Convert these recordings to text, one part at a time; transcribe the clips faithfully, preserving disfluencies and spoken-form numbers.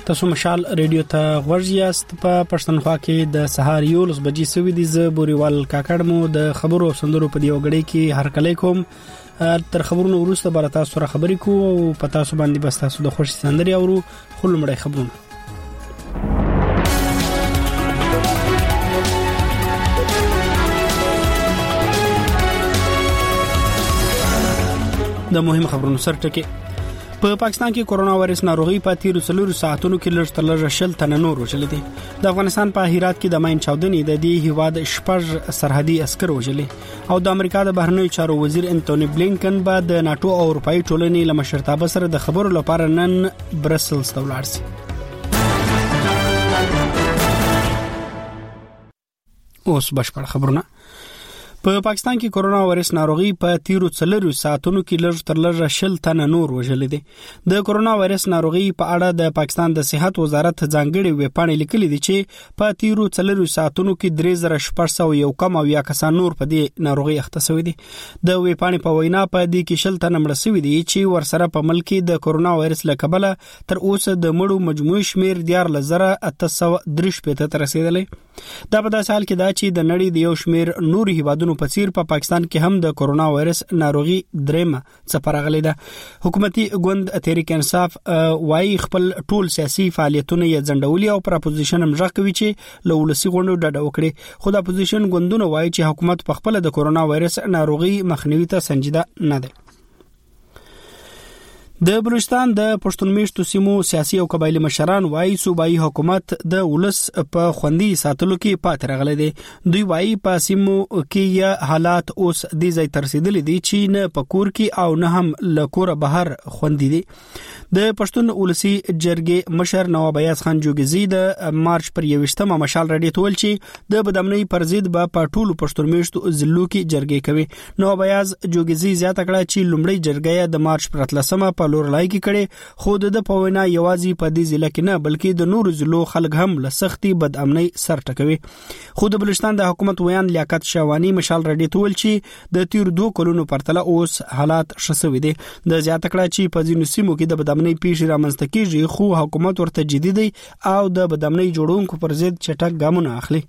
تاسو مشال ریډیو ته غوږ یاست. په پښتونخوا کې د سهار یولس بجې سوي دي. ز بوريوال کاکړ مو د خبرو سندرو په دی وګړي کې هر کله کوم تر خبرونو وروسته بل تاسو سره خبرې کوو او په تاسو باندې بس تاسو د خوشي سندري اورو. خلمړی خبرونه د مهم خبرونو سره ټکی. په پاکستان کې کورونا وایرس ناروغي په تیرو څلورو ساعتونو کې لږ تر لږه شل تنه نور وژل دي. د افغانستان په هرات کې د ماین چاودنې د دې هیواد شپږ سرحدي عسكر وژل او د امریکا د بهرنیو چارو وزیر انټونی بلینکن به د ناتو او اروپאי ټولنې له مشرتابه سره د خبرو لپاره نن برسلز ته ولاړ شي. اوس بشپړ خبرونه. په پاکستان کې کورونا وایرس ناروغي په تیرو څلورو ساعتونو کې لږ تر لږه شل تنه نور وژل دي. د کورونا وایرس ناروغي په اړه د پاکستان د صحت وزارت ځانګړي ویبپاڼې لیکلي دي چې په تیرو څلورو ساعتونو کې درې زره شپږ سوه یو کم او یا کسان نور په دې ناروغي اخته شوي دي. د ویبپاڼې په وینا په دې کې شل تنه مړه شوي دي چې ورسره په ملک کې د کورونا وایرس له کبله تر اوسه د مړو مجموعي شمیر دیارلس زره اته سوه درې شپېته ته رسیدلی. دا په داسې حال کې دا چې د نړۍ د یو شمیر نور هیوادونو په څیر په پاکستان کې هم د کورونا وایرس ناروغي درېمه څپه راغلې ده. حکومتي ګوند تحریک انصاف وايي خپل ټول سیاسي فعالیتونه یې ځنډولي او پر اپوزیشن مجرا کوي چې له ولسی غونډو ډډه وکړي. خو د اپوزیشن ګوندونه وايي چې حکومت په خپل د کورونا وایرس ناروغي مخنیوي ته سنجیده نه دی. د بلوچستان د پښتون میشتو سیمو سیاسي او قبایلی مشران وايي صوبایي حکومت د ولس په خوندي ساتلو کې پاتې راغلي دي. دوی وايي په سیمو کې حالات اوس د ځای ترسیدلي دي چې نه په کور کې او نه هم له کوره بهر خوندي دي. د پښتون ولسی جرګې مشر نواب ایاز خان جوګزی د مارچ پر یوشتمه مشال راډیو تول چې د بدامنۍ پر ضد به په ټولو پښتون میشتو ضلعو کې جرګې کوي. نواب ایاز جوګزی زیاته کړه چې لومړی جرګه د مارچ پر اتلسمه په لور لای کې کړي خو د په وینا یوازې په دې ضلع کې نه بلکې د نورو ضلعو خلک هم له سختي بدامنۍ سر ټکوي. خو د بلوچستان د حکومت ویان لیاقت شاوانی مشال راډیو تول چې د تیر دوه کلونو پرتله اوس حالات شسوي دي. د زیاته کړه چې په ځینو سیمو کې د بدامنۍ پیښې رامنځته کیږي خو حکومت ورته جدي دی او د بدامنۍ جوړونکو پر ضد چټک ګامونه اخلي.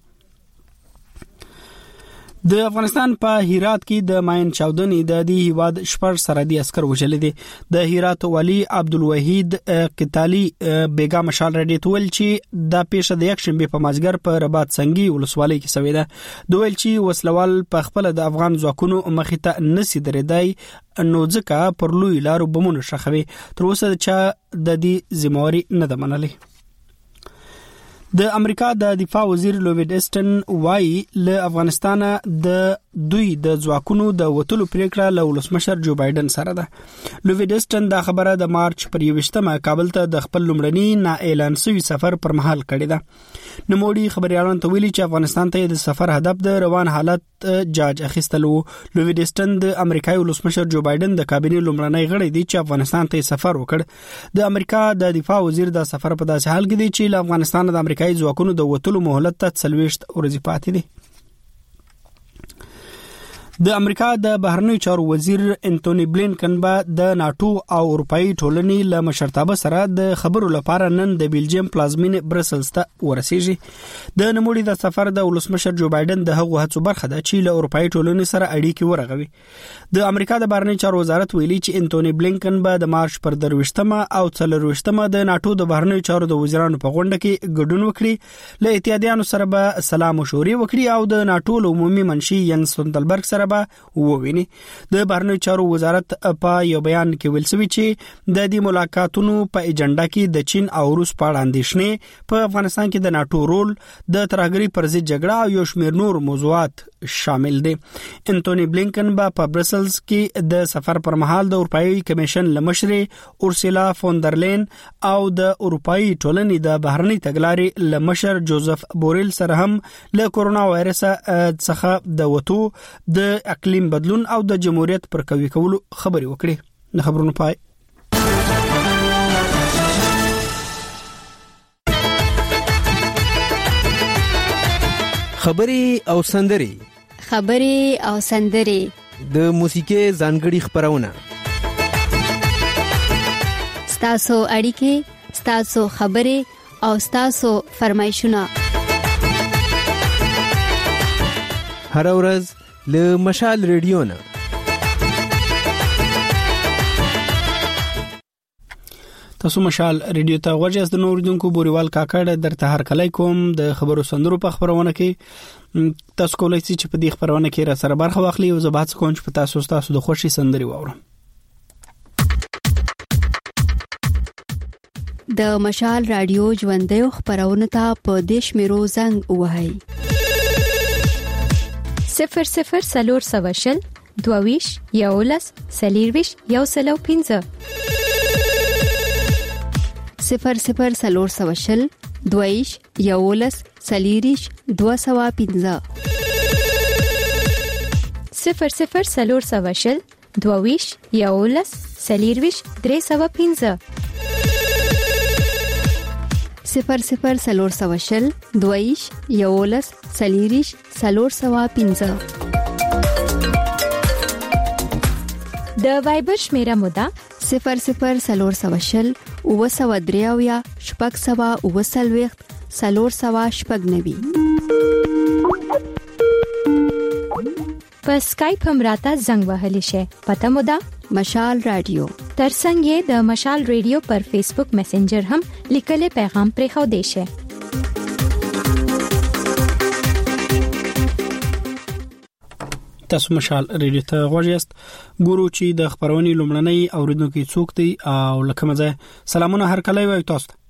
د افغانستان په هرات کې د ماین چاودنې د دې هیواد شپږ سرحدي عسكر وژل دي. د هرات والی عبدالوحید قتالی بیگا مشال راډیو تول چې د پیښه د یک شنبه په مازیګر په رباط سنگي ولسوالۍ کې شوې ده. دوی چې وسلوال په خپل د افغان ځواکونو مخې ته نسی درېدای نو ځکه پر لوی لارو بمونه شخوي. تر اوسه چې د دې ذمہواری نه ده منلې. د امریکا د دفاع وزیر لوید اسټن وايي له افغانستان د دوی د ځواکونو د وټلو پریکړه له ولسمشر جو بایدن سره ده. لوید اسټن دا خبره د مارچ پر یوشتمه کابل ته د خپل لومړني نا اعلان شوی سفر پر مهال کړی ده. نوموړي خبريالان ته ویلي چې افغانستان ته د سفر هدف د روان حالت جاج اخیستلو. لوید اسټن د امریکایي ولسمشر جو بایدن د کابینې لومړنی غړی دی چې افغانستان ته سفر وکړ. د امریکا د دفاع وزیر دا سفر په داسې حال کې دی چې له افغانستان د امریکایي ځواکونو د وټلو مهلت ته څلوېښت ورځې پاتې دي. د امریکا د بهرنیو چارو وزیر انټونی بلینکن به د ناتو او اروپאי ټولنې له مشرتابه سره د خبرو لپاره نن د بیلجیم پلازمینې برسلز ته ورسیږي. د نموړي د سفر د ولسمشر جو بایدن د هغو هڅو برخه ده چې له اروپאי ټولنې سره اړیکې ورغوي. د امریکا د بهرنیو چارو وزارت ویلي چې انټونی بلینکن به د مارچ پر درويشتمه او څلورويشتمه د ناتو د بهرنیو چارو د وزیرانو په غونډه کې ګډون وکړي. له اتحادیانو سره به سلام مشورې وکړي او د ناتو عمومي منشي ینس ستولتنبرګ سره وویني. د بهرنیو چارو وزارت په یو بیان کې ویل شوی چې د دې ملاقاتونو په ایجنډا کې د چین او روس په اړه اندېښنې په افغانستان کې د ناتو رول د ترهګرۍ پر ضد جګړه او یو شمېر نور موضوعات شامل دي. انټونی بلینکن به په برسلز کې د سفر پر مهال د اروپאי کمیشن لمشرې اورسولا فوندرلین او د اروپאי ټولنې د بهرنی تګلارې لمشر جوزف بوریل سره هم له کورونا وایرس څخه د وټو د اقلیم بدلون او د جمهوریت پر قوی کولو خبرې وکړي. د خبرونو پای. خبرې او سندري خبرې او سندري د موسیقي ځانګړي خبرونه ستاسو اړیکې ستاسو خبرې او ستاسو فرمایشونه هر ورځ له مشال ریډیو نه تاسو مشال ریډیو ته غوږی د نوردونکو بوريوال کاکړ درته هر کله کوم د خبرو سندرو په خبرونه کې تاسو کولای شئ چې په دې خبرونه کې را سره برخه واخلئ او زه به څه کوم چې په تاسو تاسو د خوشي سندري واورم. د مشال رادیو ژوندۍ خبرونه ته په دیش میرو زنګ وهاي صفر صفر سلور سواشل دوویش یولس سلیرویش یو سلو پینزه صفر صفر سلور سواشل دویش یولس سلیریش دو سوا پینزه صفر صفر سلور سواشل دوویش یولس سلیرویش درې سوا پینزه صفر صفر سلور سواشل دویش یولس سلیریش سلور سوا پینزه د وایبر شمیره مودا صفر صفر سلور سواشل او سوا دریاویا شپږ سوا او سلويخت سلور سوا شپږ نوي په اسکایپ هم راته زنګ وهلی شي پته مودا مشال رادیو ترڅنګ د مشال رادیو پر فیسبوک میسنجر هم لیکل پیغام پرې خو دی شي. تاسو مشال ریډیو ته غوړیاست ګورو چې د خبرونې لومړنۍ اوریدونکو څوک دی او لکه مزه سلامونه هر کله وي تاسو ته.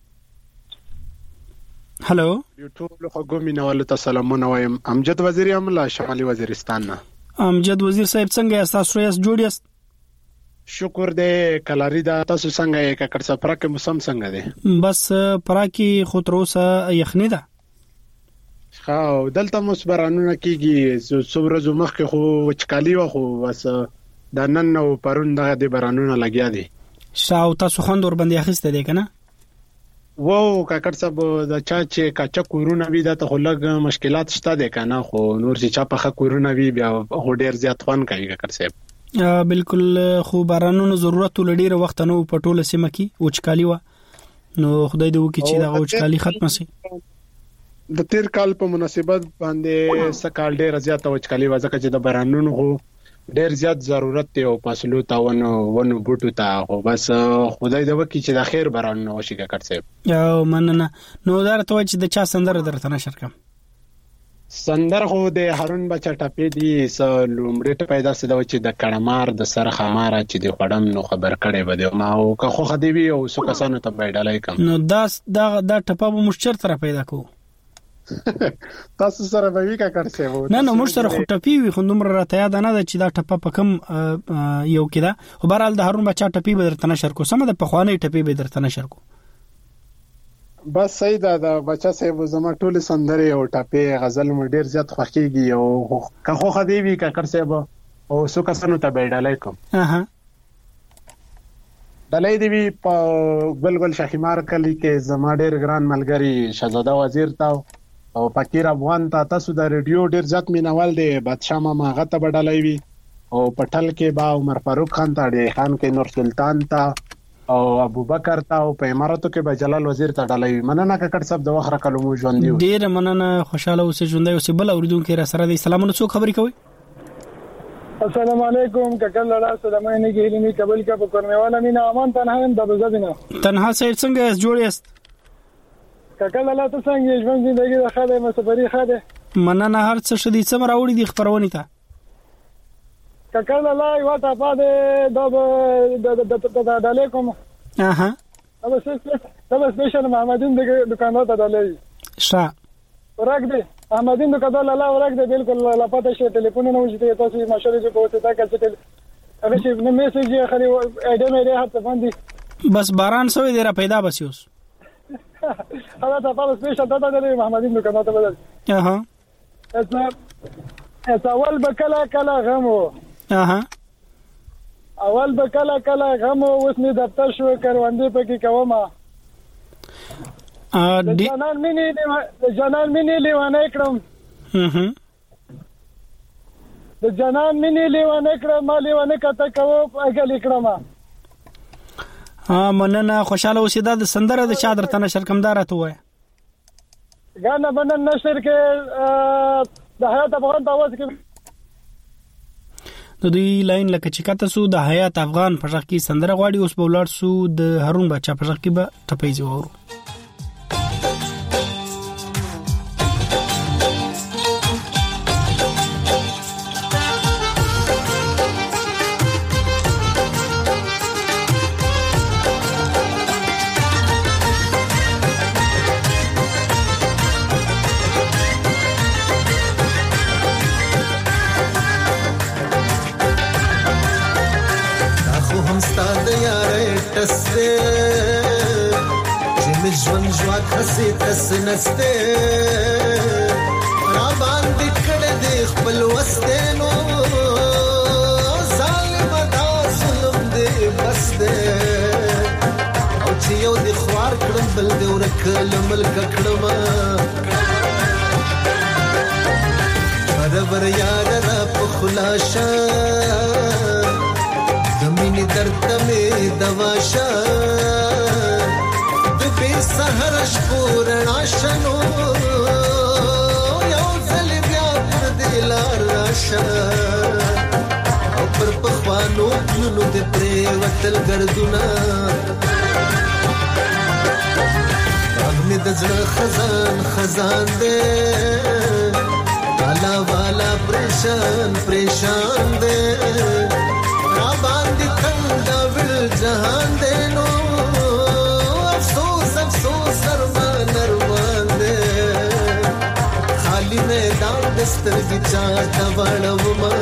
هالو یوټیوب له غومینه ولته سلامونه وایم. امجد وزیر یم له شمالي وزیرستان نه. امجد وزیر صاحب څنګه یاست؟ تاسو یې جوړیاست؟ شکر دې کلاری دا تاسو څنګه یې ککړ سفر کې موسم څنګه دی؟ بس پراکی خو تر اوسه یخنی ده. ها دلته مصبرانونه کیږي څو ورځې مخکې خو وچکالي و خو بس د نن نو پرون دغه د بارانونه لګیا دي. شاو تاسو خوند ور باندې اخیسته دی کنه؟ وو کاکړ صاحب د چا چې کاچا کورونه وی دا ته لږ مشکلات شته دي کنه خو نور چې چا په کورونه وی بیا هو ډیر زیات خوان کوي کاکړ صاحب. بالکل خو بارانونو ضرورت ولډیره وخت نو په ټوله سیمه کې وچکالي و نو خدای دې وکړي چې دا وچکالي ختمه شي. د تیر کال په مناسبت باندې سکال ډیر زیات وچکالي و ځکه چې د بارانونو خو ډیر زیات ضرورت دی او فصلو ته ونه ونه بوټو ته خو بس خدای دې وکړي چې د خیر بارانونه وشي کاکړ صاحب. او مننه نو درته و چې د چا سندره درته نشر کوم سندر خو د هارون بچا ټاپې دي سلومړی ته پیدا سده چې د کړمار د سر خمار چې د خړم نو خبر کړي بده ما او که خو خدي وي او سو کسانو ته پیډالای کم نو داس دا د ټپه مشتر تر پیدا کو تاسو سره به وی کا کړسه وو نه نو مشتر خو ټپی وي خو دومره راته یاد نه ده چې دا ټپه په کم یو کده خو بهرحال د هارون بچا ټپی به درته نشر کو سم د پخوانی ټپی به درته نشر کو بس صحیح ده د بچا صاحب زما ټول سندره او ټاپه غزل مو ډیر زیات خوښیږي او که خو خدي وی کا کړ صاحب او سو کسانو ته بیډالای کوم اها دلای دی وی په بلبل شاهمار کلی کې زما ډیر ګران ملګری شهزاده وزیر تا او فقیر افغان تا تاسو د ریډیو ډیر زیات مینوال دی بادشاہ ماما غته بدلای وی او پټل کې با عمر فاروق خان تا دی خان کې نور سلطان تا او ابو بکر تا او په اماراتو کې به جلال وزیر ته ډالای مننه ککړ صاحب د وخره کلمو ژوند دی ډیر مننه خوشاله اوسې ژوند دی اوسې بل اوریدونکو را سره دی سلامونه څو خبرې کوي السلام علیکم ککل لاله سلامه نه ګیلې قبول کا په کورنواله مینا امان تنها هم د بزدینه تنها سیر څنګه جوړیست ککل لاله ته څنګه ژوند زندگی د خاله مسافری خاله مننه هر څه شدي څم راوړي دي خبرونه ته ککل لاله یو ته پاده د د د علیکم اها دا څه سپیشل محمدین د دکانو ته دلې شا ورګ دي محمدین د کډه لاله ورګ دي بالکل لا پته شي ټلیفون نه وځي تاسو ماشاءالله چې کوته تا کړئ هغه چې نو میسج یې خالي اډه مې هات باندې بس باران سوې دی را پیدا بسیوس هغه ته په سپیشل ته دلې محمدین د کډه ته بدل اها اسمه اول بکلا کلا غمو اها اول بکلا کلا غمو اوس می دفتر شو کاروندې پکې کومه ا د جنان مینی د جنان مینی لیوانه کړم هه د جنان مینی لیوانه کړم ما لیوانه کته کوو اګل کړم ها مننه خوشاله اوسېدا د سندره د چا درته نشر کمدار ته وای غانا بنن نشر کې د حیات افغان په आवाज کې د دوی لاین لکه چې کته سو د حیات افغان په ځخ کې سندره غواړي اوس په ولر سو د هارون بچا په ځخ کې به ټپې زوورو ژوند ژوند خسي تس نسته را باندې کړه دې خپل وستنو ظالم دا ظلم دې بس دې او چې یو دې خوار کړم بل دې ورکل ملک کړم برابر یار را په خلاصه زمين درته مې دواشه سحر شپور ناشنو یو ځل بیا پر دلار راشه او پر پخوانو نو دې پرې وتل ګردونه اغمه د زړه خزان خزان دې والا والا پریشان پریشان دې را باندې څنګه ول جهان دې نو میدان دستر کی چاہتا وڑوما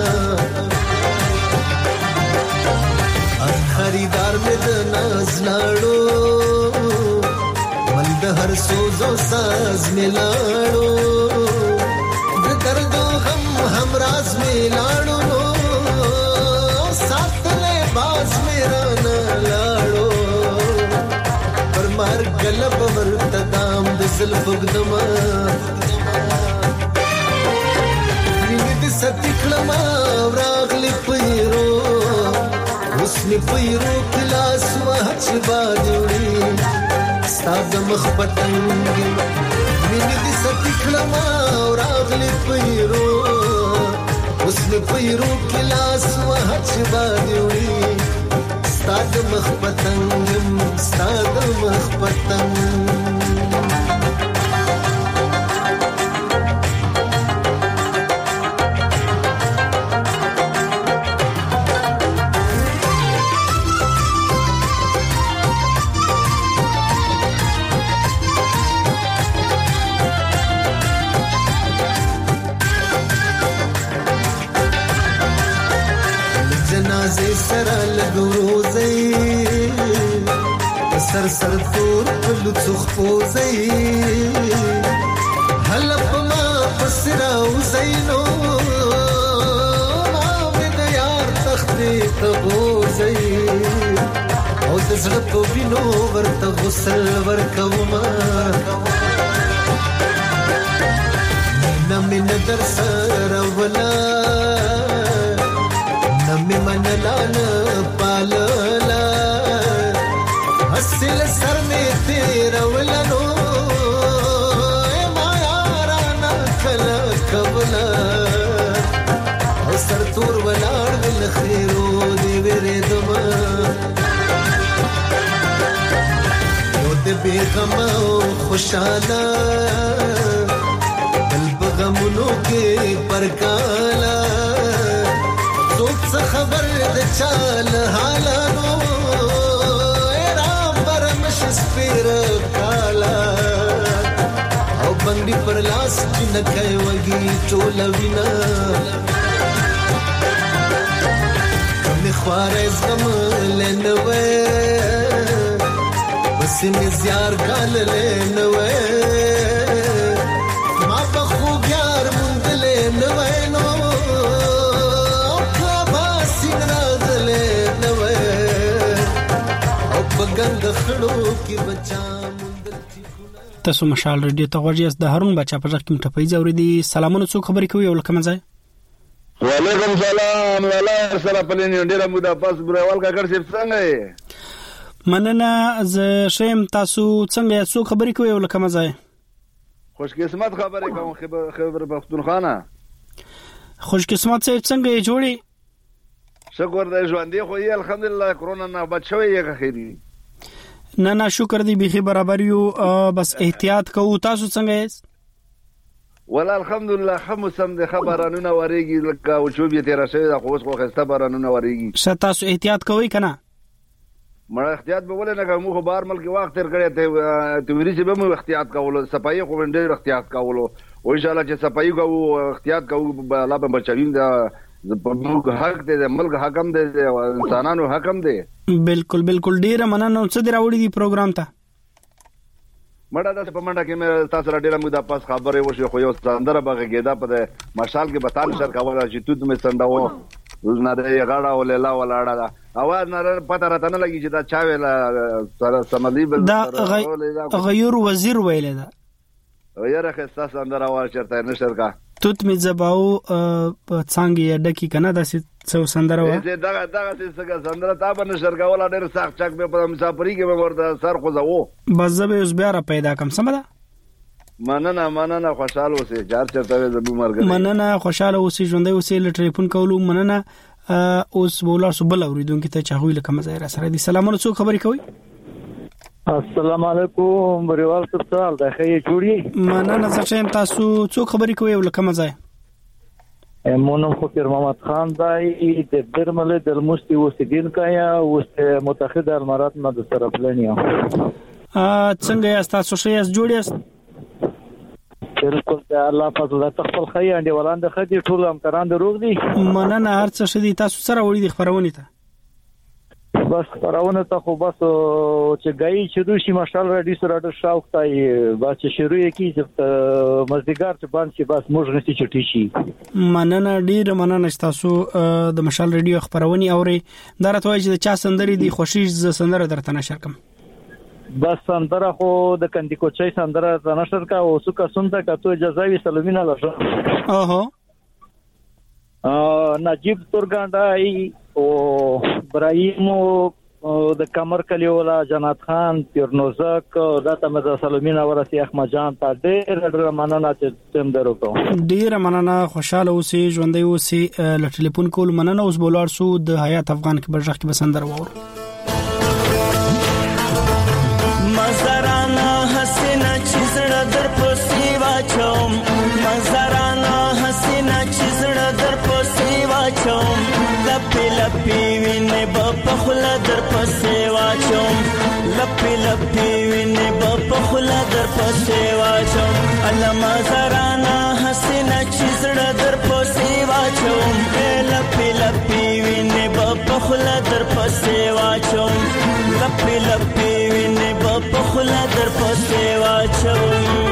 ار خریدار میں دناز لاڑو ملد ہر سوزو ساز میں لاڑو درد و غم ہم راز میں لاڑو ساتھ لے باز میرا نہ لاڑو پر مار گلب مرتدام دزل فگدما ستی کلمه راغلی پیرو اوس می پیرو کلاس وحچ باندې ستاد مخ پټنګ مینه دې ستی کلمه راغلی پیرو اوس می پیرو کلاس وحچ باندې ستاد مخ پټنګ ستاد مخ پټنګ سر سر تور پلو تخپوزی حلب ما پسراو زینو ماوی دا یار تختی تبوزی او دزرپ بینو ورت غسل ورکو ما نمی ندر سر اولا نمی منلان پاللا حسل سر میں تیرا ولنو ما یارانا کلا کبلا او سر تور ولار دل خیرو دی ویرے دما یو دی بیغم او خوشالا دل بغمونو کے پرکالا سوک سا خبر دی چال حالانو سپیر کالا او بنگی پر لاس جنکای وگی چولا وینا کمی خوارز غم لینوے بسی مزیار کال لینوے ما بخوب یار مند لینوے نو کبا سنراغ لینوے بغنګ خړو کې بچا تاسو مشال رادیو ته غوړیاس د هارون بچا په ځکه کوم ټپې زوري دي سلامونه څوک خبرې کوي ولکه مزای وعلیکم سلام ولا سره پلین ډیره مودا پاس بروال کا کړ څنګه مننه. ز شیم تاسو څنګه څو خبرې کوي ولکه مزه خوش قسمت خبرې کوم خبر خبر پښتونخوا خوش قسمت صاحب څنګه جوړي شکر دې ژوندې خو یې الحمدلله کرونا نه بچوي یې خیری نه نه شکر دې بخي برابر یو بس احتیاط کوو. تاسو څنګه یې ولا الحمدلله هم سم د خبرانونه وريږي لکه او چوبې تیر شوی د خو خو خبرانونه وريږي. ش تاسو احتیاط کوئ کنه مړ احتیاط به ولې نه کوم خو بهر ملک وخت تر کړی ته توري چې به مو احتیاط کولو صفایي خو ډېر احتیاط کولو او ان شاء الله چې صفایي کوو احتیاط کوو الله به بچوین د ملک حق دی ملک حکم دی انسانانو حکم دی. بالکل بالکل ډیر مننه. څه دی راوړي دی پروګرام ته مړه د په منډه کې مې تاسو را ډیره موده پاس خبرې وشو خو یو سندره بغېدا په مشال کې بتان شر کوله چې تو مې سنداو نه د غاړه ولله ولاړه دا اواز نه پته راته نه لګي چې دا چا ویل سملی بل دا غیر وزیر ویل دا غیر خصاص اندر اواز چرته نشر کا توت می زباو په څنګه ډکی کنه د څو سندره و دا دا دا څنګه سندره تا به نشر کوله ډېر سخت چک به په مسافری کې به ورته سر خو زو بس زبې اوس بیا را پیدا کم سم ده. مننه مننه خوشاله اوسې جار چرته زبو مرګ مننه خوشاله اوسې ژوندې اوسې ل ټلیفون کولو مننه. اوس بولا سبل اوریدونکو ته چاغوي لکه مزه را سره دي. سلامونه څو خبرې کوي. السلام علیکم بریوال سبسال د خې جوړی مننه زشم تاسو څو خبرې کوي لکه مزه مونږ خو پیر محمد خان دای د درمل د مستی وسیدین کایا او متحده امارات نه د سره پلانیا ا څنګه تاسو شې جوړیاست بالکل الله فضل تخفل خی انډي ولاند خدي ټول همکاران د روغ دي. مننه هر څه شدي تاسو سره وړي د خبرونه ته بس خبرونه ته خو بس چې گئی چې دوی ماشال رډي سره د شاوخ تای بس چې شروع کی چې مزدګار چې باندې چې بس موږ نشي چټی شي. مننه ډیر مننه تاسو د مشال رډیو خبرونه اوري درته وایي چې چا سندري دي خوشي ز سندره درته نشر کوم بس سندره خو د کندی کوچي سندره د نشر کا او سو کا سنت کا تو جزاوی سلمینا لشه اوه ا نجیب تورګانډای او ابراهیم د کمر کلیولا جنات خان پیرنوزک دا تم د سلمینا ورسی احمد جان ته ډېر ډېر مننه چې تم درو کو ډېر مننه. خوشاله اوسې ژوندې اوسې ل ټلیفون کول مننه. اوس بولار سو د حیات افغان کې برژخ کې بسندر وور مزرانا حسینا چیزړه در پسې واچوم مزرانا حسینا چیزړه در پسې واچوم لپی لپی وینه په خلا در پسې واچوم لپی لپی وینه په خلا در پسې واچوم الله مزرانا حسینا چیزړه در پسې واچوم لپی لپی وینه په خلا در پسې واچوم لپی لپی وینه په خلا در پسې واچوم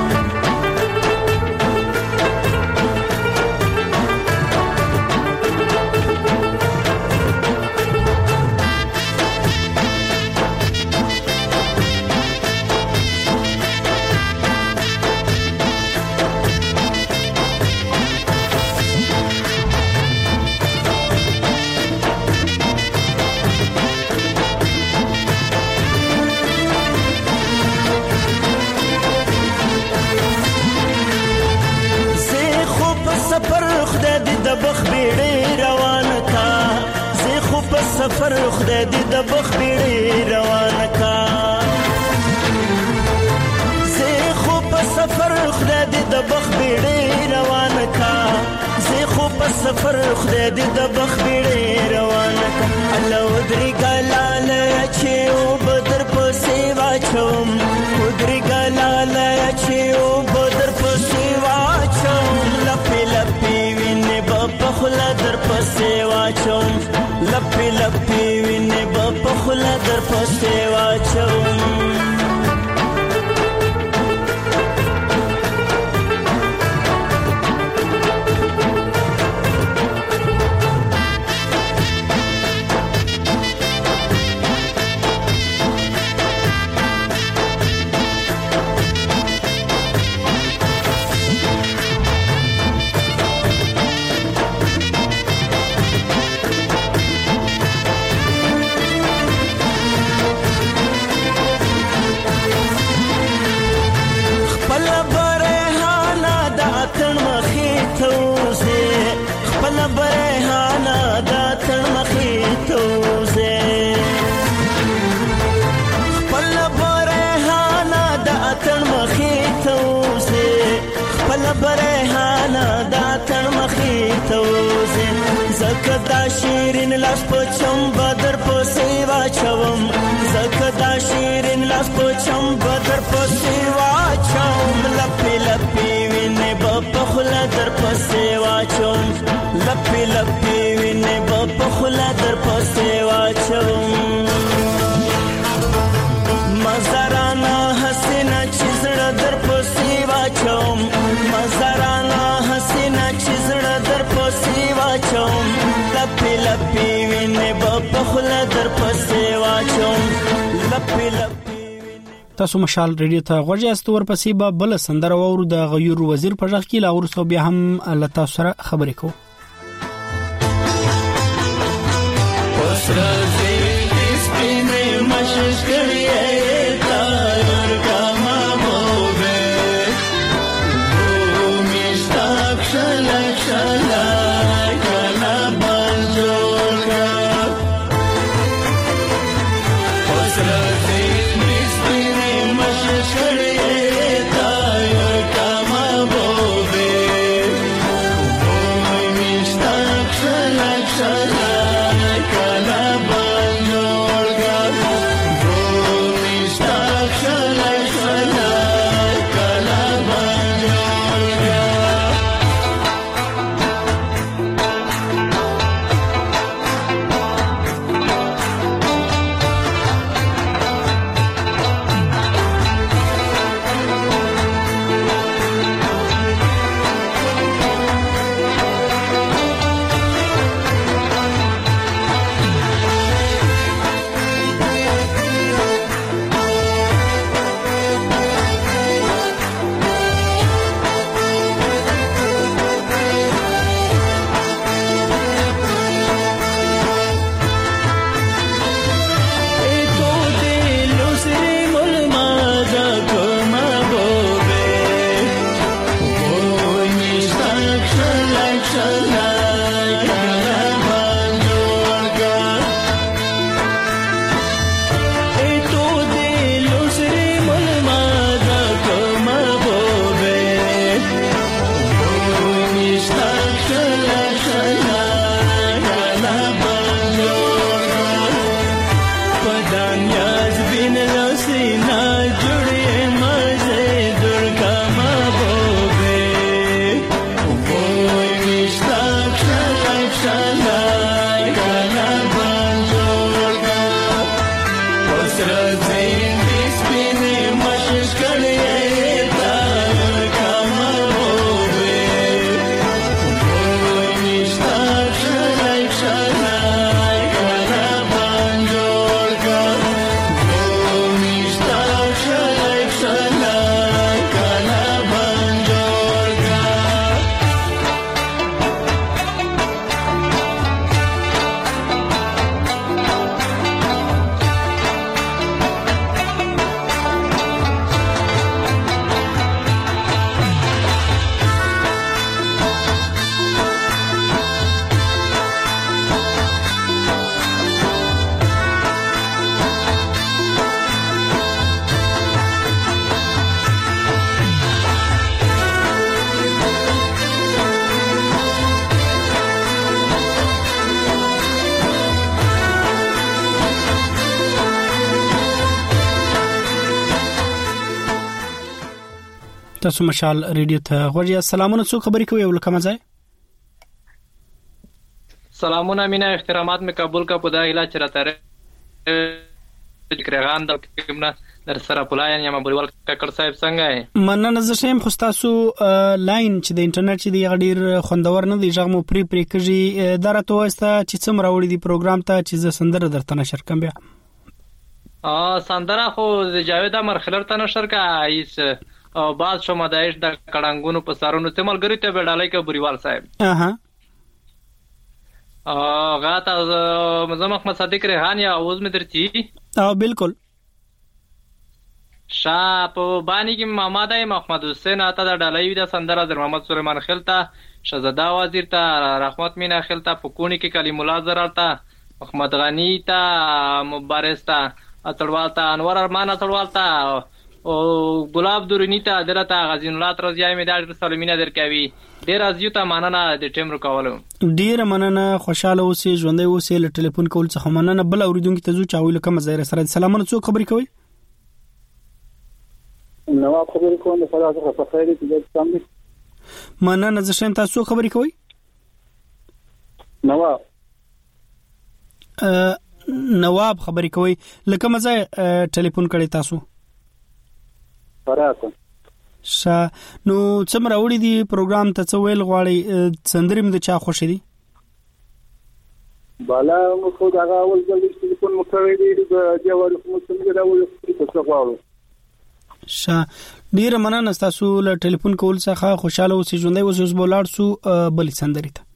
سفر خدای دې د بخ بیړې روان کا زه خو په سفر خدای دې د بخ بیړې روان کا زه خو په سفر خدای دې د بخ بیړې روان کا الله ودري ګلال چې او بدر په سیوا چوم ودري ګلال چې او بدر په سیوا چوم لپی لپی وینه په خلا در په سیوا چوم لپی لپی وینه په خلا در پسې واچوم برهانا دا تن مخې ته وځي زکه دا شیرین لاس په چم بدر په سیوا چوم زکه دا شیرین لاس په چم بدر په سیوا چوم لپی لپی وینه په خلا در په سیوا چوم لپی لپی وینه په خلا در په سیوا چوم مزارانا حسینا چیزړه در په سیوا چوم مزارانا حسینا چیزړه در په سیوا چوم لپی لپی وینه په خلا در په سیوا چوم لپی لپی تاسو مشال ریډیو ته غوږی است ورپسې به بل سندره وورو د غیر وزیر په ځخ کې لا ورسو بیا هم لتا سره خبرې کوو تاسو مشال ریډیو ته غوږی سلامونه څو خبرې کوي ولکه مزه سلامونه مینا احترامات می قبول کا په دا علاج راته کرغان د کومه در سره پلاین یم بولیوال ککړ صاحب څنګه مننه زه شم خو تاسو لاین چې د انټرنیټ چې دی غډیر خوندور نه دی ژغمو پری پری کږي درته واسطه چې څومره وړي دی پروګرام ته چې زه سندره درته نشر کوم بیا ا سندره خو جاوید مرخلر ته نشر کا ایس او بعد شو مدایش د کډنګونو په سارونو ته ملګری ته وډالای کا بولیوال صاحب اها ا غاته مزه محمد صادق ریحان یا اوس می درچی او بالکل شاپ باندې کې محمد محمد حسین اته د ډالای د سندره در محمد سلیمان خلتا شهزاده وزیر ته رحمت مینا خلتا پکونی کې کلیم الله زرال ته محمد غنی ته مبارز ته اټړوال ته انور ارمان اټړوال ته او ګلاب درونی ته حضرت غزین الله ترضیه می د سلامینه درکوي. ډیر ازیو ته مننه د ټیم رکولو. ډیر مننه، خوشاله اوسئ، ژوندۍ اوسئ. له ټلیفون کول څخه مننه. بل اوریدونکو ته زو چاویل کوم ځای سره سلامونه څوک خبرې کوي؟ نواب خبرې کوم د فلاح څخه په خیر کې د سم دي. مننه. زه شم تاسو خبرې کوي؟ نواب نواب خبرې کوي. لکه مزه ټلیفون کړی تاسو؟ فراته شا نو څومره وړي دي پروګرام ته څو ویل غواړي؟ سندریم د چا خوښ دي؟ بالا مو خو دا اول ځل ټلیفون مو کړی دی د جوړ مو څنګه دا ول څه غواړو. شا ډیر مننه تاسو له ټلیفون کول څخه. خوشاله اوسئ، ژوندۍ اوسئ. اوس بولاړ سو بل سندري ته.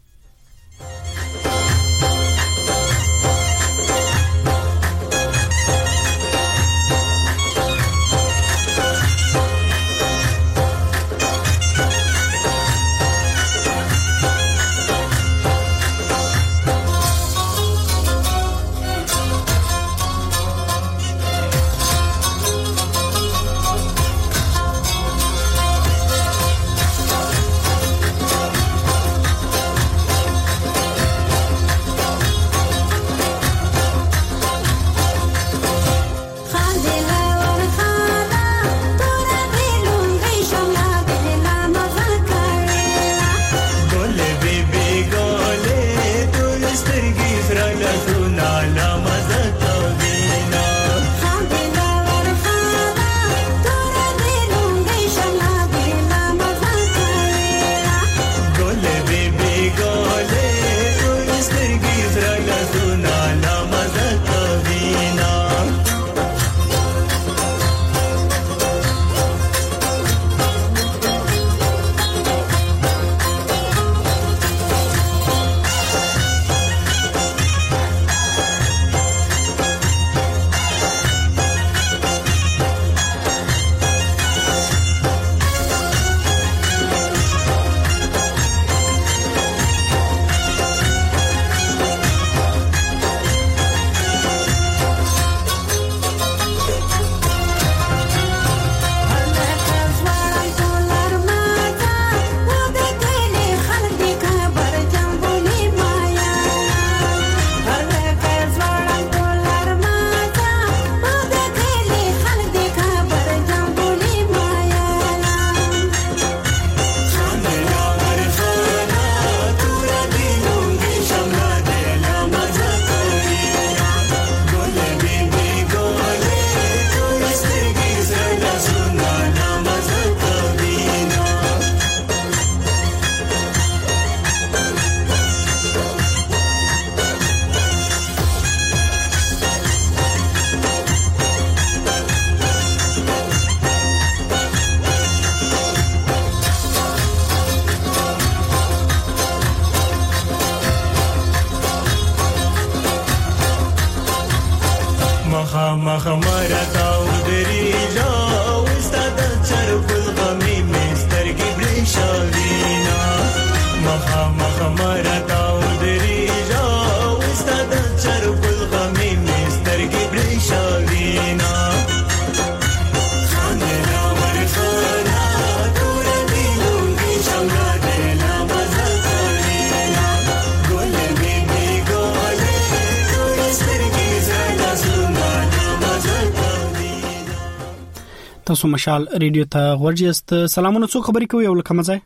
تاسو مشال ریډیو ته ورجست. سلامونه، څو خبرې کوي او لکه مزه؟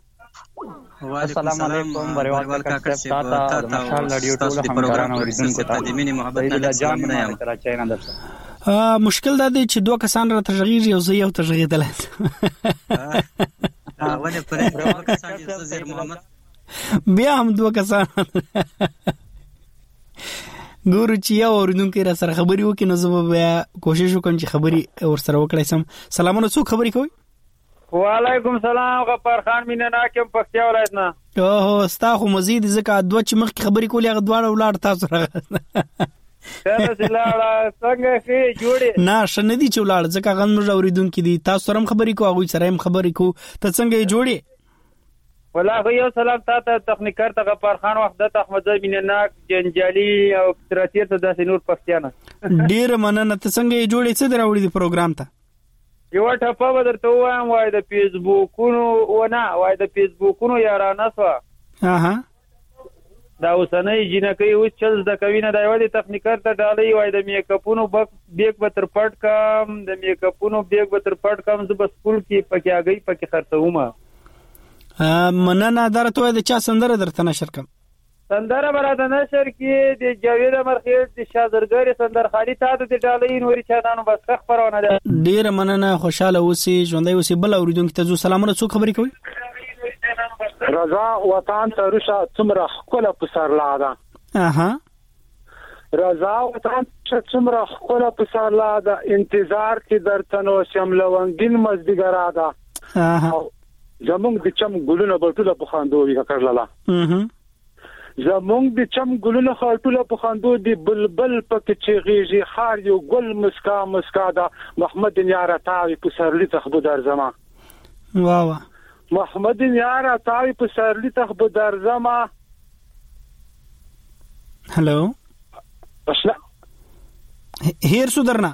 السلام علیکم ورحمت الله وبرکاته. مشال ریډیو ټول همکارانو اوریدونکو ته د مینې محبت نه جام نه کراچۍ نه درته. مشکل دا دی چې دوه کسان را ترغیږي او زه یو ترغیدل. ونه پرې دوه کسان چې زیر محمد بیا هم دوه کسان ګورو چې یو اوریدونکو را سره خبري وکړي نو زه بیا کوشش وکم چې خبري ور سره وکړم سم. سلامونه، څو خبري کوي؟ وعلیکم السلام، غفار خان مینه ناکم پکتیا ولایت نه. اوه ستا خو مزید ځکه دوه چې مخ خبري کولې هغه دواړه ولار تاسو راغله. تاسو لاړه څنګه کې جوړې؟ نه شنه دي چې ولار ځکه غن مې اوریدونکو دي تاسو سره خبري کوو هغه سره هم خبري کوو. ته څنګه جوړې؟ والله یو سلام تاسو تخنیکر ته غفار خان وحدت احمد مینه ناک جنجالي او تراتیر ته د نور پښتانه. ډیر مننه. ته څنګه جوړې؟ څه دراوړې دی پروګرام ته؟ یو ټپه به درته ووایم وای د فیسبوکونو ونه وای د فیسبوکونو یارانه سوه اها دا اوسنۍ جینکۍ اوس چل زده کوي نه دا یوازې تخنیکر ته ډالۍ وای د میکاپونو بیګ به تر پټ کم د میکاپونو بیګ به تر پټ کم زه به سکول کې پکې هګۍ پکې خرڅومه مننه درته وای د چا سندره درته نشر کم سندره براته نشر کې د جاوید امرخیل د شازرګری سندرخالي ته د ډالۍ نوري چانانو بس ښه خبرونه ده. ډیر مننه خوشاله اوسې ژوندۍ اوسې. بل اوریدونکو ته زو سلامونه څوک خبرې کوي؟ رضا وطن ته روشا څومره خپل په سر لاده. اها رضا وطن ته څومره خپل په سر لاده انتظار کې درته نو شملوندین مزدګراده. اها زمونږ د چم ګلونه بټوله په خاندو وی کړلاله. اها زمونږ د چم ګلونه خاطوله په خاندو دی بلبل پکې چغیږي خار یو ګل مسکا مسکا دا محمد نیاره تاوی په سرلی تخبو در زما. واه واه محمد نیاره تاوی په سرلی تخبو در زما. هلو اشلا هیر سو درنا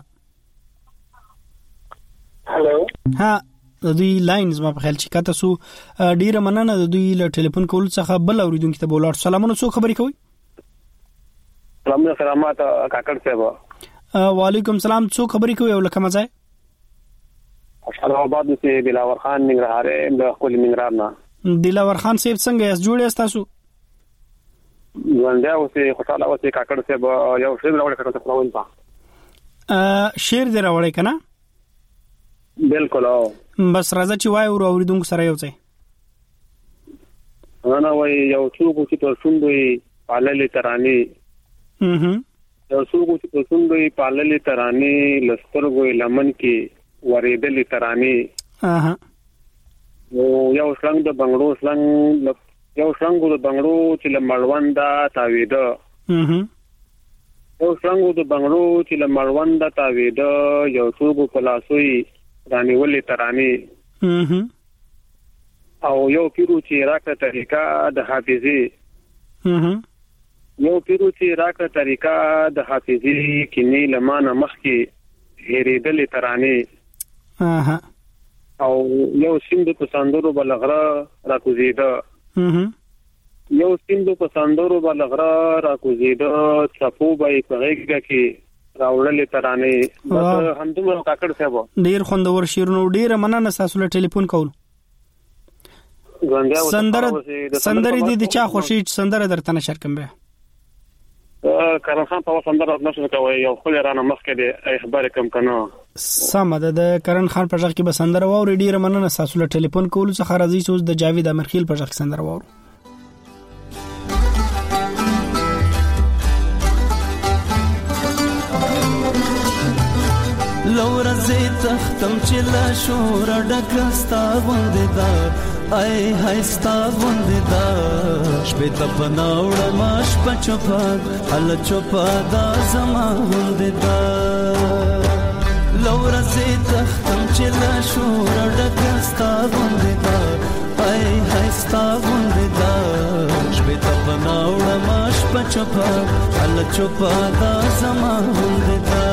هلو ها د دوی لاینز ما په خیال چې کاته سو ډیره مننه د دوی له ټلیفون کول څخه. بل اوریدونکو ته بولاړ سلامونه څوک خبرې کوي؟ سلامونه سلامات کاکړ صاحب. وعلیکم سلام څوک خبرې کوي او لکه مزه؟ اسلام آباد سے دلاور خان ننګرهار د خپل ننګرهار نه. دلاور خان صاحب څنګه یاست؟ جوړ یاست تاسو؟ ژوندیا اوسې خوشاله اوسې کاکړ صاحب. یو شعر راوړی کړم ته خپلوان تا ا شعر دی راوړی کنه؟ بالکل او بس راځه چې وای او اوریدونکو سره یو ځای. انا وای یو څوک چې پر شوندوي پاللې ترانی. اها یو څوک چې پر شوندوي پاللې ترانی لسترګو لمن کې ورېدلې ترانی. اها یو څنګه د بنگړو څنګه یو څنګه د بنگړو چې لمړوندا تاویده. اها یو څنګه د بنگړو چې لمړوندا تاویده یو څوک په لاسوي رانی ولې ترانی. اها او یو پیرو چې راکړه طریقه د حافظي. اها یو پیرو چې راکړه طریقه د حافظي کینی لمانه مخ کې هېریدلې ترانی. اها او یو سیند په ساندورو بلغره راکوزیده. اها یو سیند په ساندورو بلغره راکوزیده څپو به په غیږ کې راوړلې ترانه. بس همدومره کاکړ صاحب. ډیر خوندور شیرونو. ډیر مننه تاسو له ټلیفون کول. سندره سندره دي د چا خوشي سندره درته نشر کوم به؟ کرن خان په سندره نشر کوي یو خل رانه مخکې دی خبر کوم کنه. سم ده د کرن خان په ځخ کې به سندره ووري. ډیر مننه تاسو له ټلیفون کول څخه. راځي چې د جاوید امرخیل په ځخ سندره وورو. لور زه تختم چې لا شور ډکستا غوندې دا ای هاي ستا غوندې دا شپې ته پناوړه ماش پچپا ال چوپا دا زما غوندې دا لور زه تختم چې لا شور ډکستا غوندې دا ای هاي ستا غوندې دا شپې ته پناوړه ماش پچپا ال چوپا دا زما غوندې دا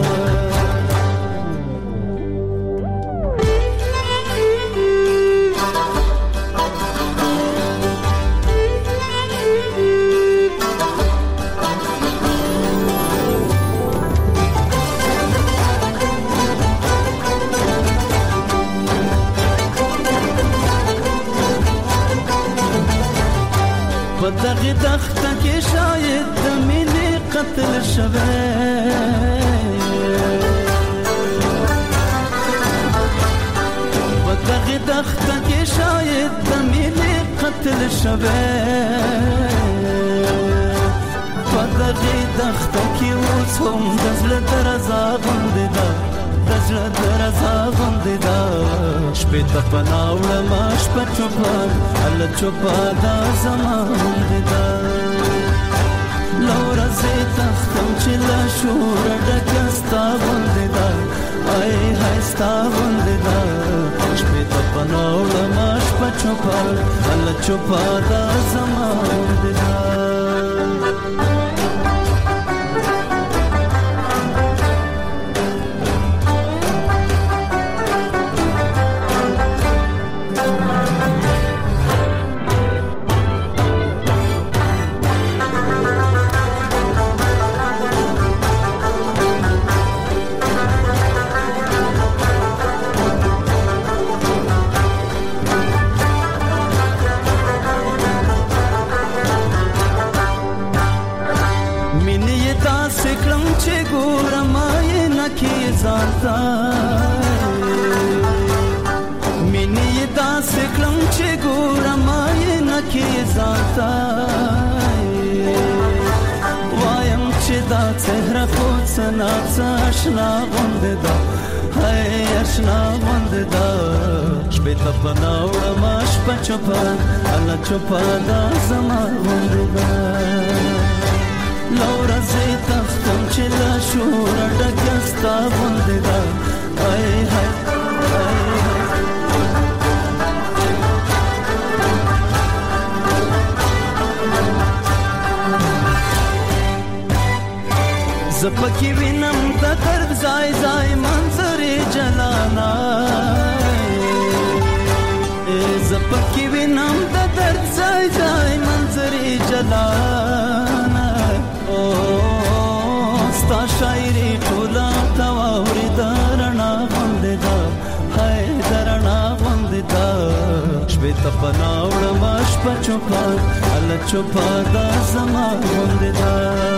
دغه دخته کې شاید د مینې قتل شوه. په دغه دخته کې شاید د مینې قتل شوه. په دغه دخته کې اوس هم د زړه درزا غوندې ده د زړه درزا غوندې ده شپې ته پناوړه ما شپه چوپه هله چوپه دا زما غوندې ده له ورځې تختم چې له شوره ډکه ستا غوندې ده ای های ستا غوندې ده شپې ته پناوړه ما شپه چوپه هله چوپه دا زما غوندې ده. ځانتا مینې داسې کړم چې ګورم یې نه کې ځانتا وایم چې دا څهره خو څه ناڅه اشنا غوندې ده هی اشنا غوندې ده شپې ته په ناوړم شپه چوپه هله چوپه دا زما غوندې ده له ورځې تښتم چې له شوره ډکه ستا غوندې ده هی هی زپکی وینم د درد ځای ځای منظرې جلانا زپکی وینم د درد ځای ځای منظرې جلانا او ستا شاعري ټوله تا واورې درنا غوندې ده هی درنا غوندې ده شپې ته په ناوړم شپه چوپه هله چوپه دا زما غوندې ده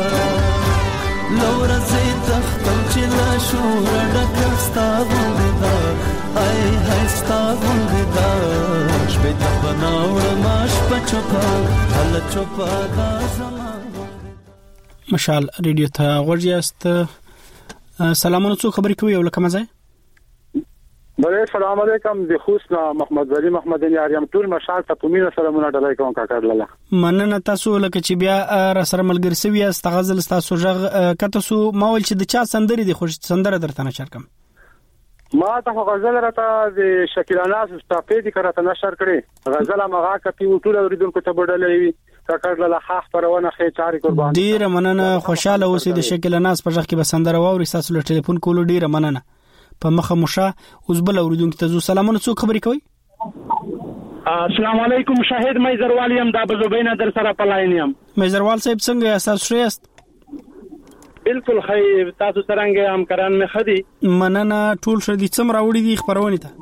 لورا زي تختم چې لا شور ډکه ستا غوندې ده هی هی ستا غوندې ده شپې ته په ناوړم شپه چوپه هله چوپه دا زما مشال ریډیو ته غوږ یاست. سلامونه، څو خبرې کوي او لکه مزه بله سلام علیکم. د خوسنا محمد ولی محمد یاریم ټول مشال ته پومینه سلامونه ډلای کوم کاکړ لاله مننه تاسو لکه چې بیا را سره ملګری سوي است غزل تاسو ژغ کته سو ماول چې د چا سندري دي خوش سندره درته نشر کم ما ته غزل راته د شکیلاناس استافې دي کړه ته نشر کړي غزل مغا کپی ټول اوریدونکو ته بډلې وي کاکړ لاله خاص پرونه خې چاري قربان ډیر مننه. خوشاله اوسې د شکیلاناس په ژغ کې به سندره واوري تاسو له ټلیفون کولو ډیر مننه. په مخه مشه اوس بل اوریدونکو ته سلامونه، څو خبرې کوي؟ السلام علیکم شاهد میزروال یم دا بزوبینا در سره پلاین یم. میزروال صاحب څنګه احساس شریست؟ بالکل خیر، تاسو څنګه هم کران نه خدي؟ مننه. ټول شدي څم راوړي دي خبرونه ته؟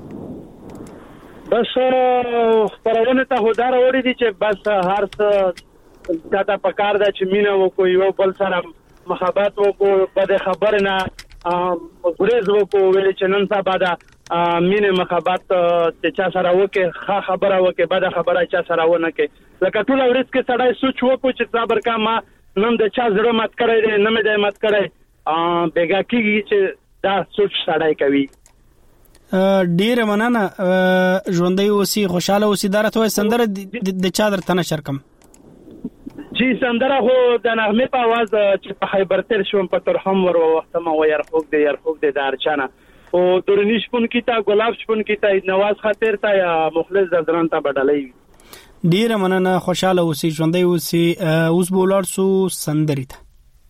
بس خبرونه ته هدار وړي دي چې بس هر څه دا پکار دا چې مینه وکړو یو بل سره محبت وکړو بده خبر نه ګریز وکړو ویل چې نن سبا دا مینه محبت چې چا سره وکړي ښه خبره وکړي بده خبره چا سره ونه کړي لکه ټول ورځ کې سړی سوچ وکړو چې صبر کا ما نن د چا زړه مات کړی دی نه مې د مات کړی بیګا کیږي چې دا سوچ سړی کوي. ډیر مننه. ژوندۍ اوسې خوشاله اوسې درته وای سندره د چا درته نشر کم جی سندره هو د نغمه په आवाज چې په خیبر تل شوم په ترحم ور وخت ما وير خوګ دی ير خوګ دی دارچانه او درنیش پون کیتا ګلاب شپون کیتا نواز خاطر تا یا مخلص درن تا بدلای. ډیر مننه. خوشاله اوسې ژوندۍ اوسې. اوس بولار سو سندري ته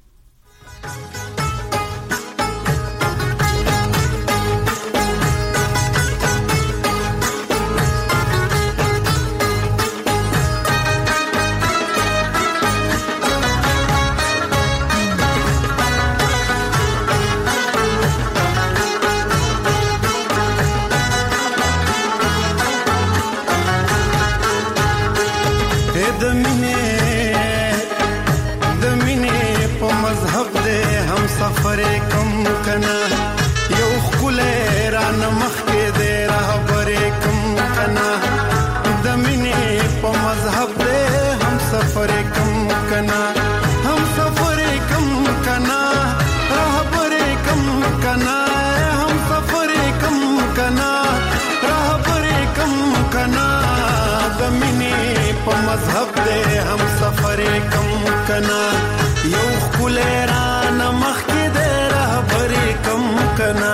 سفر کم کنا یو خله را نمخ کې دې راهبر کم کنا د مینې په مذهب دې هم سفر کم کنا هم سفر کم کنا راهبر کم کنا هم سفر کم کنا راهبر کم کنا د مینې په مذهب دې هم سفر کم کنا یو خله را نمخ کې دې راهبر کم کنا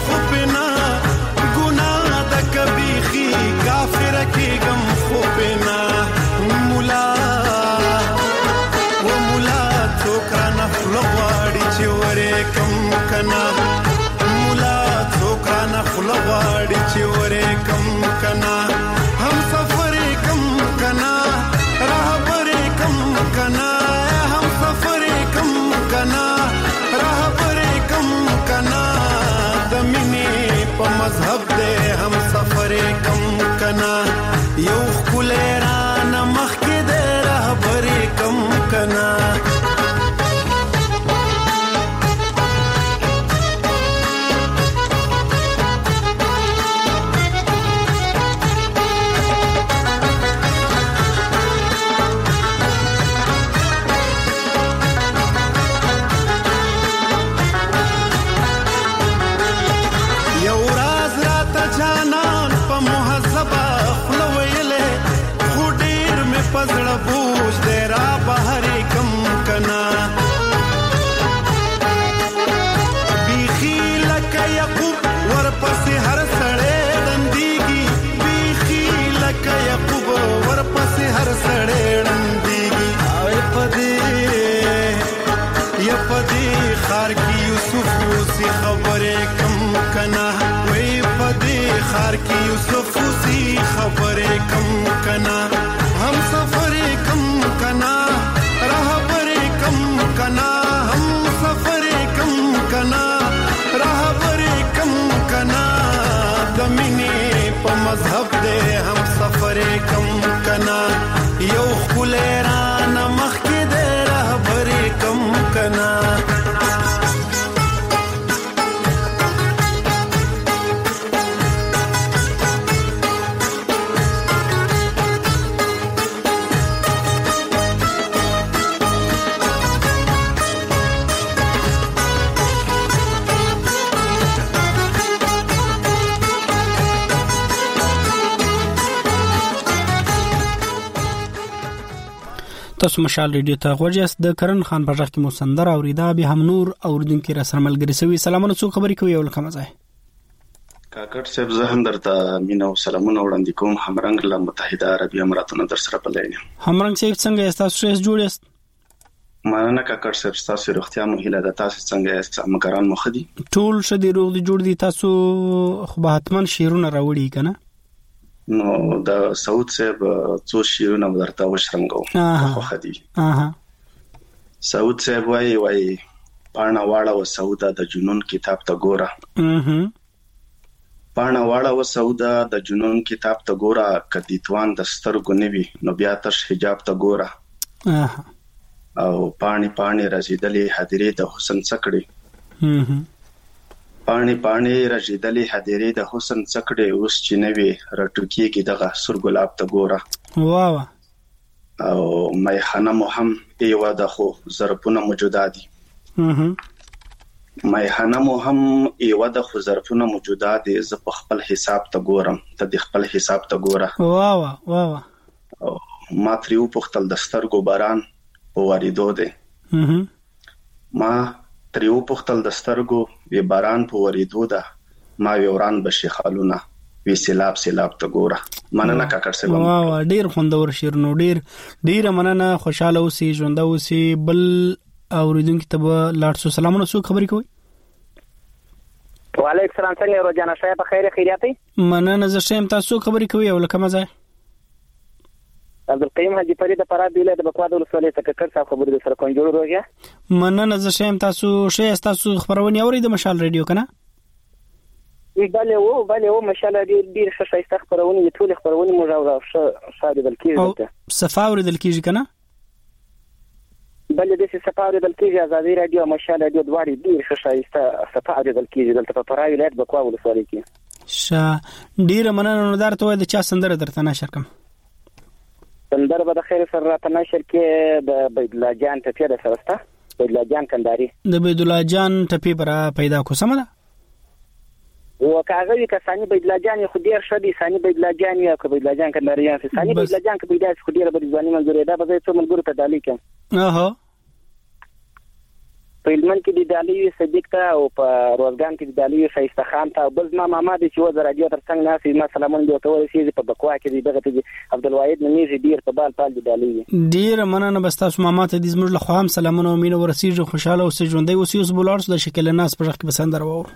خو پنا ګناه د کبيخي کافر کې غم خو پنا مولا و مولا څوک نه خلواړي چې ورې کم کنا مولا څوک نه خلواړي چې ورې کم کنا هم سفر کم کنا راهبر کم کنا هم سفر کم کنا راهبر کم کنا د مینې په مذهب دې هم سفر کم کنا یو خلران مخ کې دې راهبر کم کنا پزړه بوج دې را بهر کم کنا بیخی لکه یعقوب ورپسې هر سړی رندېږي بیخی لکه یعقوب ورپسې هر سړی رندېږي او پدې یا پدې خار کې یوسف اوسې خبرې کم کنا وې پدې خار کې یوسف اوسې خبرې کم کنا हम सफर कम कना राहबर कम कना हम सफर कम कना राहबर कम कना दमिने प मजहब दे हम सफर कम कना यो खुलेरान मख के दे राहबर कम कना تاسو مشال ریډیو ته غوړیاست د کرن خان په ځخ کې مو سندره اوریدا به هم نور اوردونکو را سره ملګری سوي سلامونه څو خبرې کوي او لکه مزه کاکړ صاحب زه هم درته مینا او سلامونه وړاندې کوم همرنګ له متحده عربی اماراتونو در سره بلین همرنګ صاحب څنګه تاسو سره جوړیاست مانه کاکړ صاحب تاسو روغتیا مو هیله ده تاسو څنګه یاست مګران مخ دي ټول شدي روغ دي جوړ دي تاسو خو به حتمان شیرونه راوړي کنه نو د سعود صاحب څو شیرونه ورته وشرمګو خو خدي اها سعود صاحب وای وای پاڼه واړه و سعودا د جنون کتاب ته ګوره اها پاڼه واړه و سعودا د جنون کتاب ته ګوره کدیتوان د سترګو نیوي نو بیا تر حجاب ته ګوره اها او پانی پانی رسیدلې حاضرې د حسن څکړې اها پانی پانی رسیدلې حاضرې د حسن څکړې اوس چې نوي رټوکی کې دغه سر ګلاب ته ګوره واه او مې خانه مو هم ایوا د خو ظرفونه موجوده دي اها مې خانه مو هم ایوا د خو ظرفونه موجوده دي ز په خپل حساب ته ګورم ته د خپل حساب ته ګوره واه واه ما تریو پختل د سترګو باران په واریدو دي اها ما تریو پختل د سترګو وی باران په وریدو ده ما ویوران بشي خالونه وی سیلاب سیلاب ته ګوره مننه کاکړ سبا واه ډیر خوندور شیر نو ډیر ډیر مننه خوشاله اوسې ژوند اوسې بل اوریدونکو ته لاړ سو سلامونه سو خبرې کوي وعلیکم السلام څنګه روزانه شای په خیر خیریاتي مننه زه شیم تاسو خبرې کوي او لکه مزه عبدالقیم حاجی فرید پراد ویله د بکواد ولسوالۍ څخه کړ څه خبرې سره کوم جوړ روغه مننه زه شیم تاسو شې تاسو خبرونه اورید مشال ریډیو کنه وی bale و bale و مشال ډیر ډیر ښه شایسته خبرونه ټول خبرونه مو راو ښه شاده بل کېږي صفاوري دل کېږي کنه بل د صفاوري دل کېږي ازادي رادیو مشال رادیو دواړي ډیر ښه شایسته صفاوري دل کېږي دلته په پرای ولایت بکواد ولسوالۍ کې ش ډیر مننه نو درته د چا سندره درته نشر کوم سندر به د خیر سره راته نشر کې د بيد الله جان ټپی د سرسته بيد الله جان کنداري د بيد الله جان ټپی برا پیدا کو سم ده او کاغوي کسانی بيد الله جان خو ډیر شدي سانی بيد الله جان یا کو بيد الله جان کنداري یا سانی بيد الله جان کې بيد الله خو ډیر به ځواني منځوري دا به څه منګور ته دالي کې اها په هلمند کې د علي صدیق ته او په روزګان کې د علي شایسته خان ته بل ما ماما د چې و د رادیو تر څنګ ناسي ما سلامونه دی ته ورسېږي په بکوا کې دغه ته عبدالواحد نمیږي ډیر په بال پال د علي ډیر مننه بس تاسو ماما ته د زموږ له خوا هم سلامونه او مینه ورسېږي خوشاله اوسئ ژوندۍ اوسئ اوس بولار د شکل ناس په ځخ کې بسند راوور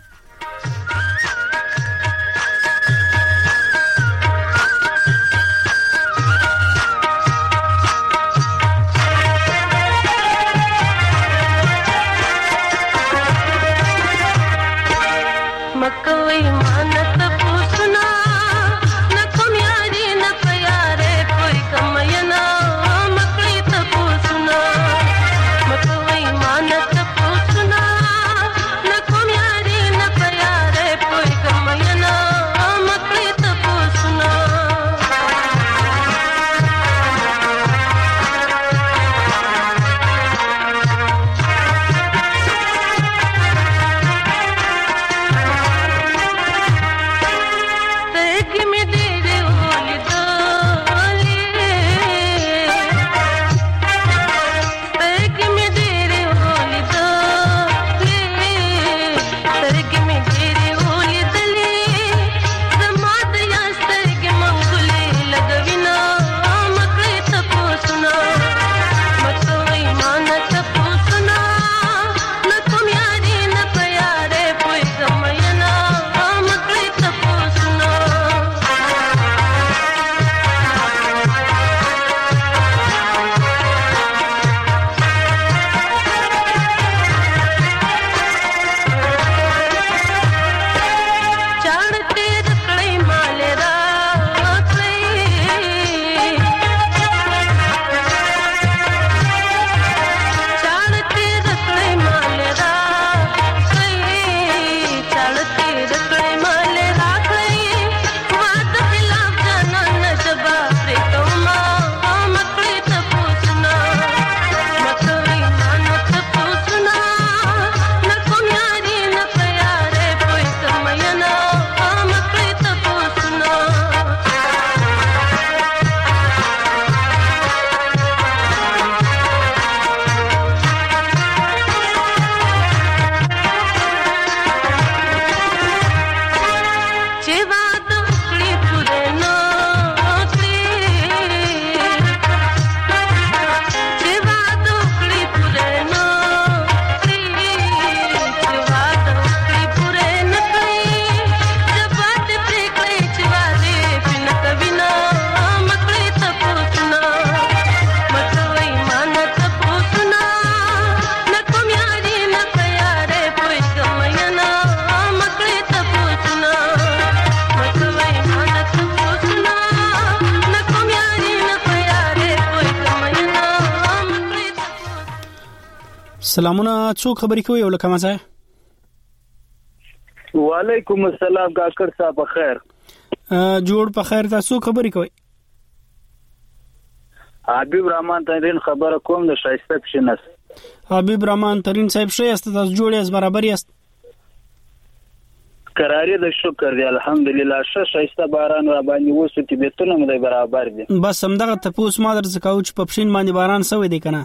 سلامونه څوک خبرې کوي او لکه مزه وعلیکم السلام کاکر صاحب بخیر جوړ په خیر تاسو خبرې کوي حبیب رحمان ترین خبره کوم د شایسته پښنس حبیب رحمان ترین صاحب شه است تاسو جوړ یې برابر یاست قراری د شکر دی الحمدلله شه شایسته باران را باندې وسو چې بیتونه مې برابر دي بس همدغه تپوس ما در زکاوچ په پښین باندې باران سوې دی کنه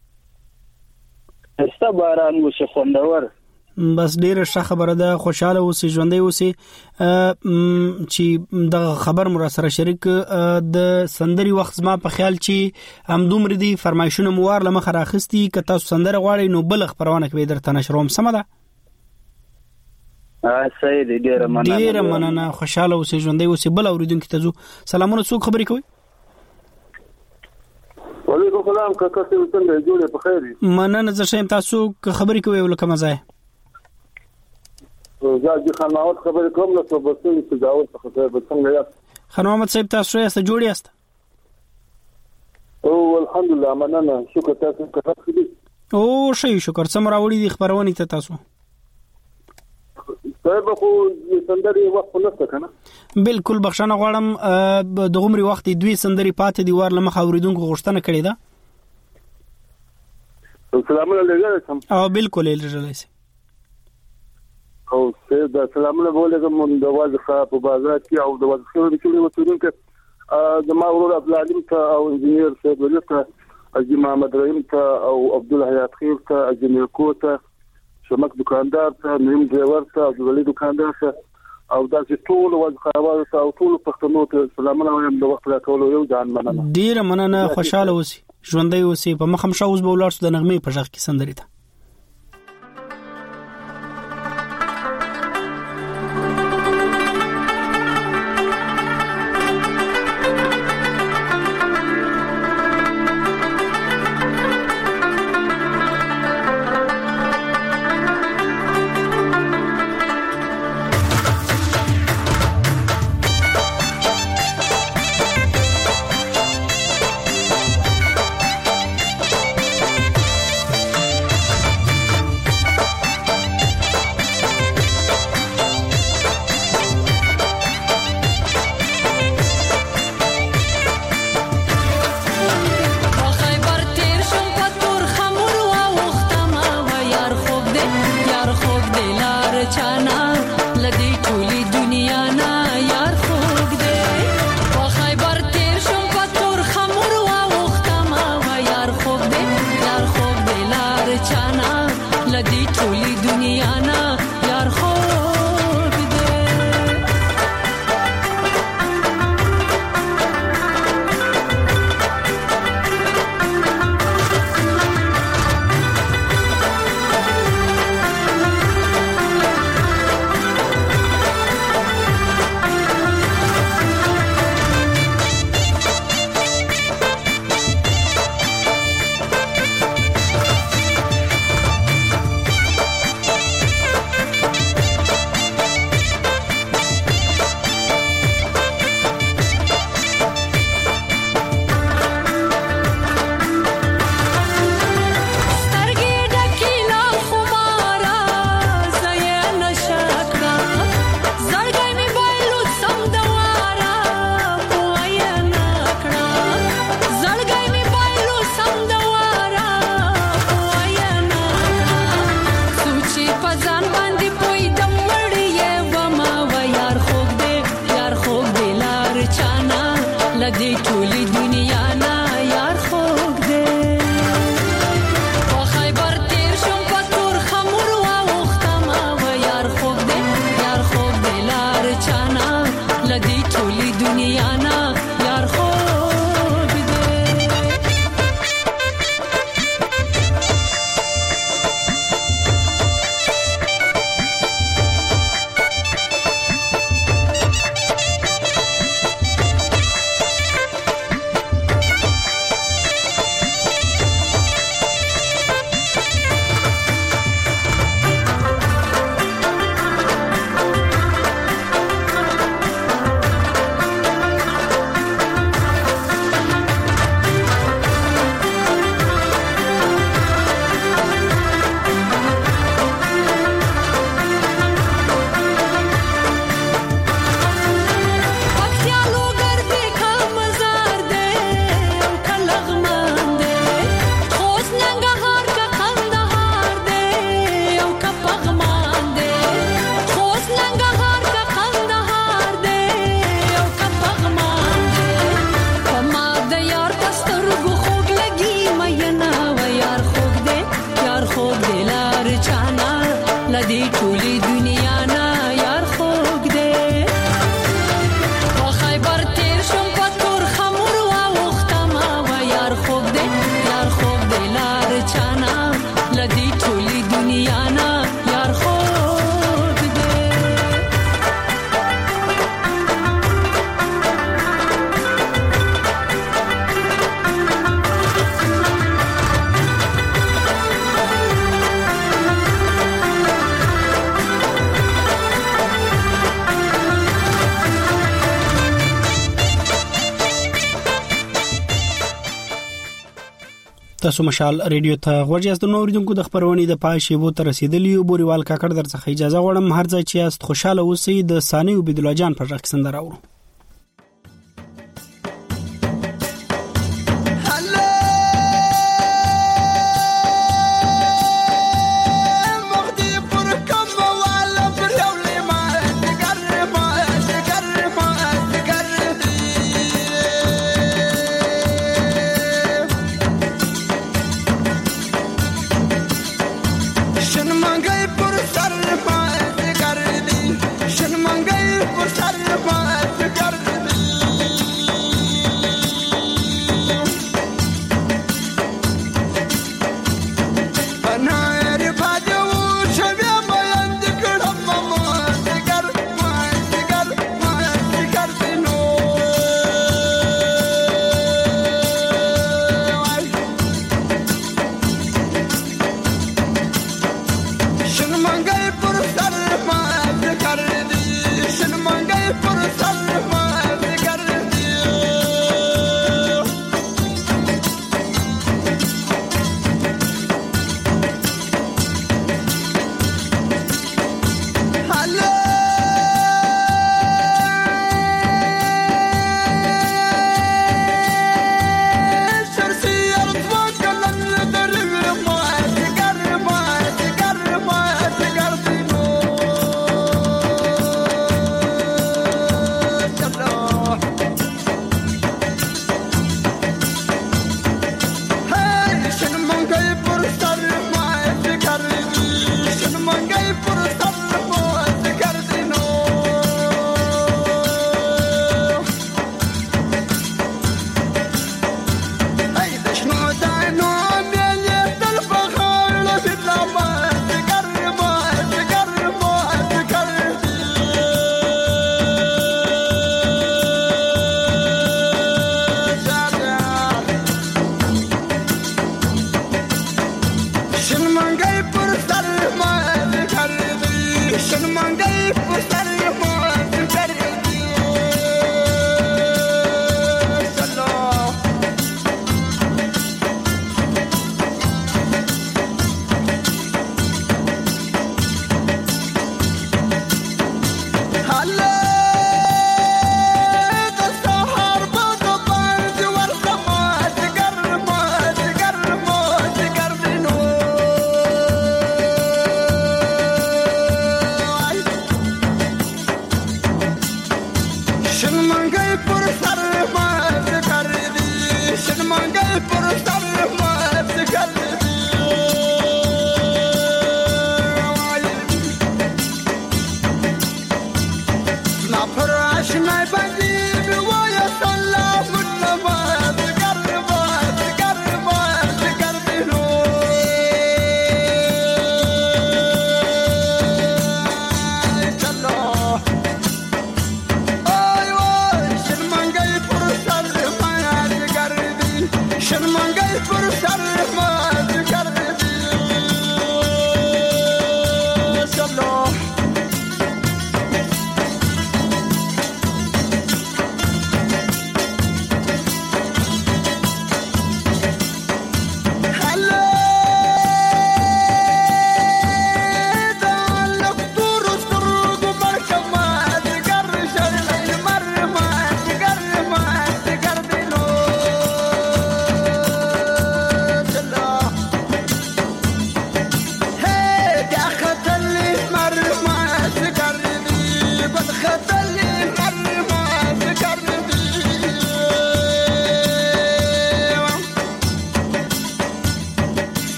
شایسته باران وسو خوندور بس ډیره ښه خبره ده خوشاله اوسئ ژوندۍ اوسئ چې د خبر مر سره شریک د سندري وخت ما په خیال چې هم دومره دي فرمایشونه موار لمخ راخستی ک تاسو سندره غواړئ نو بل خبرونه کوي درته نشروم سم ده ا سید ډیره مننه ډیره مننه خوشاله اوسئ ژوندۍ اوسئ بل اوریدونکو ته سلامونه څوک خبرې کوي وعلیکم السلام کاکا څنګه جوړه په خیر مننه زه شیم تاسو خبرې کوي ولکه مزه زاجي خناوت خبرې کوم نو په بسې کې داوت خبرې به څنګه یاست خنومت صاحب تاسو یې جوړ یاست او الحمدلله مننه شکر تاسو ښه او شي شکر سم راوړي دي خبرونه ته تاسو صاحب خو سندري وخت نشته کنه بالکل بخښنه غواړم د عمر وخت دوی سندري پاتې دی ور لمخ اوریدونکو غوښتنه کړې ده السلام علیکم او بالکل لږه او څه د سلامونه بولګم د وازخه په بازار کې او د وازخه د کلی وڅورونکو د ما ورور عبد العلیم ته او انجنیر صاحب ولته حاجي محمد رحیم ته او عبد الله حیات خیل ته اجمل کو ته شمک دکاندار ته نیم ډرایور ته عبدالولي دکاندار ته او داسې ټول وځخوالو ته او ټول پښتنو ته سلامونه وایم د وخت راکولو یو ځان مننه. ډیره مننه، خوشاله اوسئ، ژوندۍ اوسئ. په مخم شاو اوس به ولاړ شو د نغمې په ژغ کې سندرې ته. تاسو مشال ریډیو ته غوړیاست. د نوریدونکو د خبرونې د پای شیبو ته رسیدلی او بوريوال کاکړ در څخه اجازه غواړم هر ځای چې است خوشاله اوسئ. د ثاني عبد الله جان پر ځخ سندره اورو. منګي پر سر ما ذکر دي شن منګي پر سر ما ذکر دي لا پر آشنا باندې